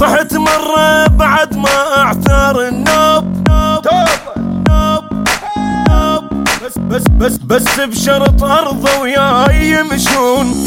طحت مرة بعد ما اعثر النوب. بس بشرط ارضى وياي يمشون.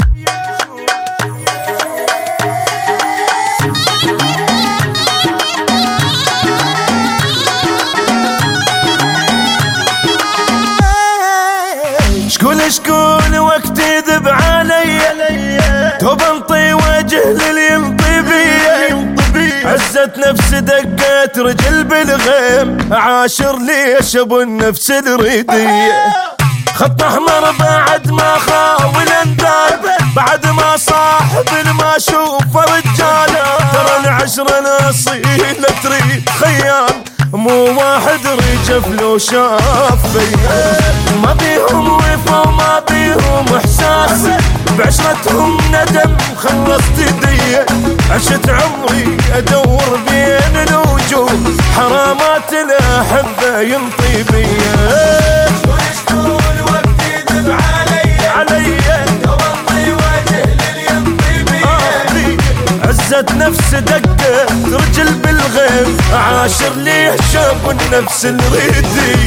شكون وقت يذب علي توب انطي وجه للينطي بيه. عزت نفس دقت رجل بالغيم عاشر ليش ابو النفس الردية. خط احمر بعد ما خاول انداب بعد ما صاحب ما اشوف رجاله. ترى العشرة الاصيلة تريد خيال مو واحد رجف لو شاف فيا. ما بيهم وفا وما بيهم احساس بعشرتهم ندم خلصت دية. عشت عمري ادور بين الوجوه حرامات الاحبة ينطي بيا. شكون وقت يذب علي لو انطي وجه للينطي بيا. عزت نفس دقت رجل بالغيب عاشر ليه شاب النفس الردي.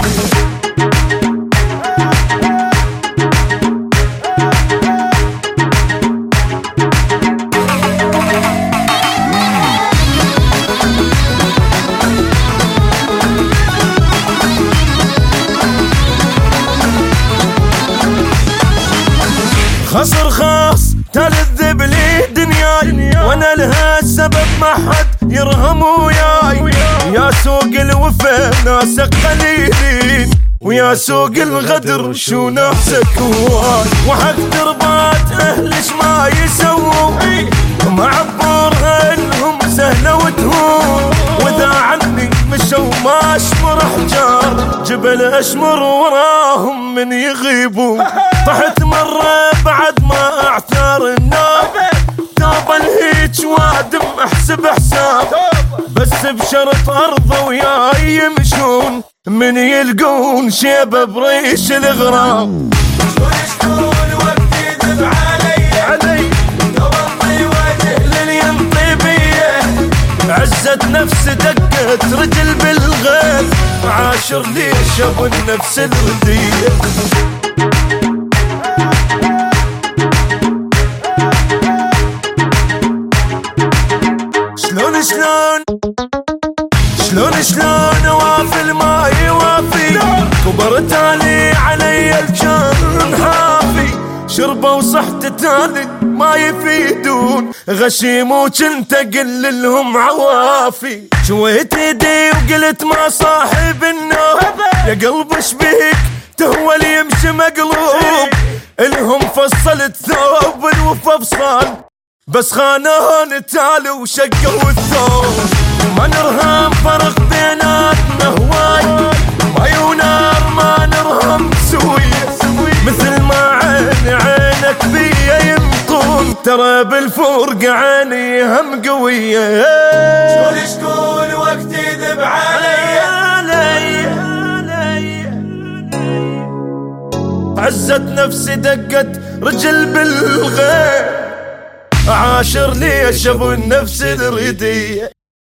خسر خاص تلذب لي دنياي وانا لها السبب ما حد يرهم وياي. يا سوق الوفا ناسك قليلين ويا سوق الغدر شو ناسك هواي. وحق تربات اهلش ما يسووا معبورها انهم سهله وتهون. واذا عني مشوا ما اشمر احجار جبل اشمر وراهم من يغيبوا. طحت مرة بعد ما اعثر النوب توب الهيج وادم احسب حساب. بس بشرط ارضى وياي يمشون من يلقون شيبة بريش الغرام. شكون وقت يذب علي توب انطي وجه للينطي بيه. عزت نفس دقت رجل بالغيب عاشر ليش ابو النفس الردية. شلون اوافي ما يوافي. كبرت علي الجن حافي شربة وصحت تالي ما يفيدون. غشيم وكنت اقل لهم عوافي. شويت ايدي وقلت ما صاحب النوب يا قلب ايش بيك تهوى لي يمشي مقلوب. الهم فصلت ثوب الوفا فصال بس خانون تالي وشقوا الثوب. ما نرهم فرق بيناتنا هواي ماي ونار ما نرهم سوية. مثل ما عينك بيا ينطون ترى بالفرق عيني هم قوية. شكون وقت يذب علي عزت نفسي دقت رجل بالغيب عاشر ليش ابو النفس الردية.